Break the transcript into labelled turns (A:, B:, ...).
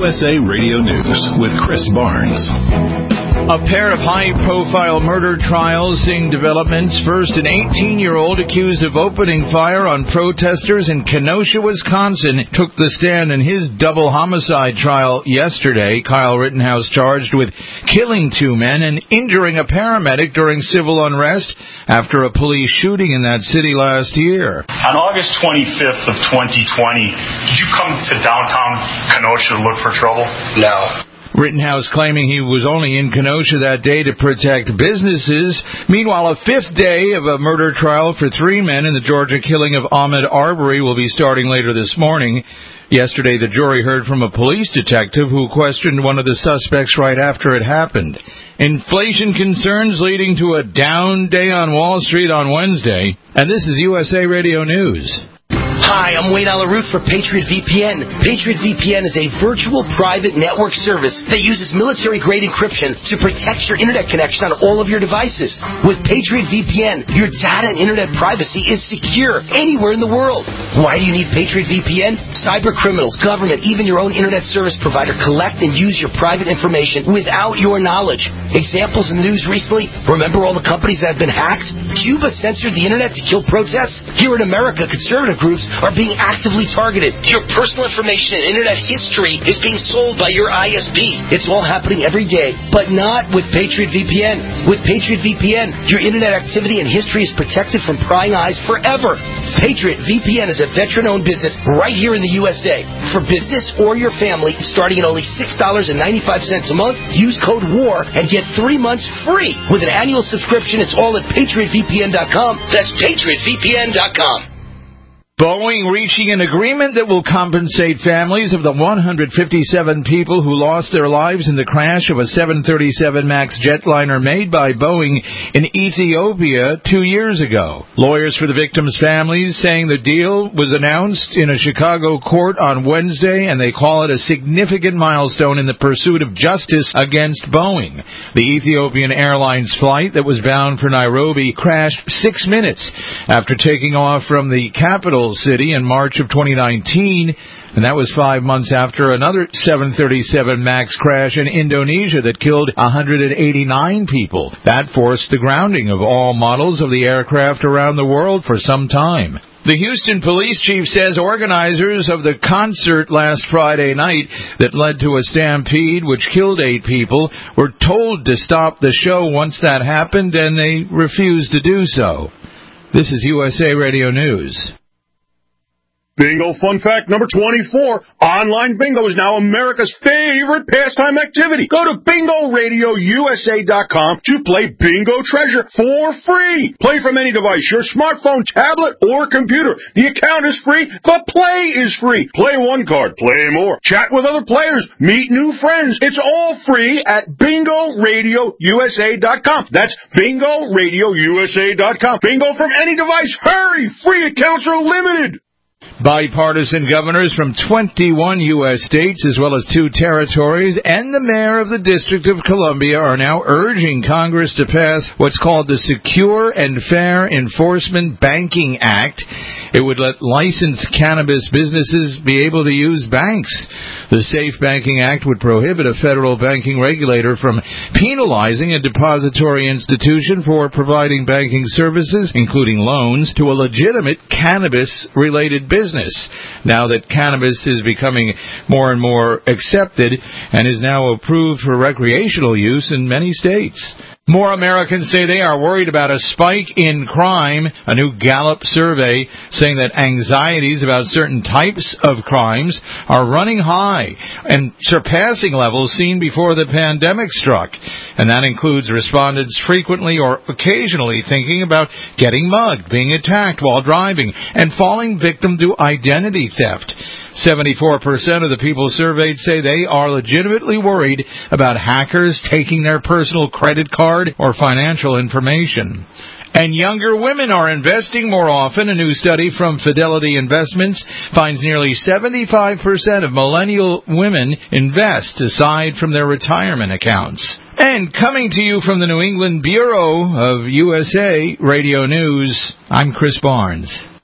A: USA Radio News with Chris Barnes.
B: A pair of high-profile murder trials seeing developments. First, an 18-year-old accused of opening fire on protesters in Kenosha, Wisconsin, took the stand in his double homicide trial yesterday. Kyle Rittenhouse charged with killing two men and injuring a paramedic during civil unrest after a police shooting in that city last year.
C: On August 25th of 2020, did you come to downtown Kenosha to look for trouble?
D: No.
B: Rittenhouse claiming he was only in Kenosha that day to protect businesses. Meanwhile, a fifth day of a murder trial for three men in the Georgia killing of Ahmaud Arbery will be starting later this morning. Yesterday, the jury heard from a police detective who questioned one of the suspects right after it happened. Inflation concerns leading to a down day on Wall Street on Wednesday. And this is USA Radio News.
E: Hi, I'm Wayne Alaroot for Patriot VPN. Patriot VPN is a virtual private network service that uses military-grade encryption to protect your internet connection on all of your devices. With Patriot VPN, your data and internet privacy is secure anywhere in the world. Why do you need Patriot VPN? Cyber criminals, government, even your own internet service provider collect and use your private information without your knowledge. Examples in the news recently, remember all the companies that have been hacked? Cuba censored the internet to kill protests? Here in America, conservative groups are being actively targeted. Your personal information and internet history is being sold by your ISP. It's all happening every day, but not with Patriot VPN. With Patriot VPN, your internet activity and history is protected from prying eyes forever. Patriot VPN is a veteran-owned business right here in the USA. For business or your family, starting at only $6.95 a month, use code WAR and get 3 months free. With an annual subscription, it's all at PatriotVPN.com. That's PatriotVPN.com.
B: Boeing reaching an agreement that will compensate families of the 157 people who lost their lives in the crash of a 737 MAX jetliner made by Boeing in Ethiopia 2 years ago. Lawyers for the victims' families saying the deal was announced in a Chicago court on Wednesday, and they call it a significant milestone in the pursuit of justice against Boeing. The Ethiopian Airlines flight that was bound for Nairobi crashed 6 minutes after taking off from the capital city in March of 2019, and that was 5 months after another 737 MAX crash in Indonesia that killed 189 people. That forced the grounding of all models of the aircraft around the world for some time. The Houston police chief says organizers of the concert last Friday night that led to a stampede which killed 8 people were told to stop the show once that happened, and they refused to do so. This is USA Radio News.
F: Bingo fun fact number 24. Online bingo is now America's favorite pastime activity. Go to BingoRadioUSA.com to play Bingo Treasure for free. Play from any device, your smartphone, tablet, or computer. The account is free. The play is free. Play one card, play more. Chat with other players. Meet new friends. It's all free at BingoRadioUSA.com. That's BingoRadioUSA.com. Bingo from any device. Hurry! Free accounts are limited.
B: Bipartisan governors from 21 U.S. states, as well as 2 territories, and the mayor of the District of Columbia are now urging Congress to pass what's called the Secure and Fair Enforcement Banking Act. It would let licensed cannabis businesses be able to use banks. The SAFE Banking Act would prohibit a federal banking regulator from penalizing a depository institution for providing banking services, including loans, to a legitimate cannabis-related business. Now that cannabis is becoming more and more accepted and is now approved for recreational use in many states. More Americans say they are worried about a spike in crime. A new Gallup survey saying that anxieties about certain types of crimes are running high and surpassing levels seen before the pandemic struck. And that includes respondents frequently or occasionally thinking about getting mugged, being attacked while driving, and falling victim to identity theft. 74% of the people surveyed say they are legitimately worried about hackers taking their personal credit card or financial information. And younger women are investing more often. A new study from Fidelity Investments finds nearly 75% of millennial women invest aside from their retirement accounts. And coming to you from the New England Bureau of USA Radio News, I'm Chris Barnes.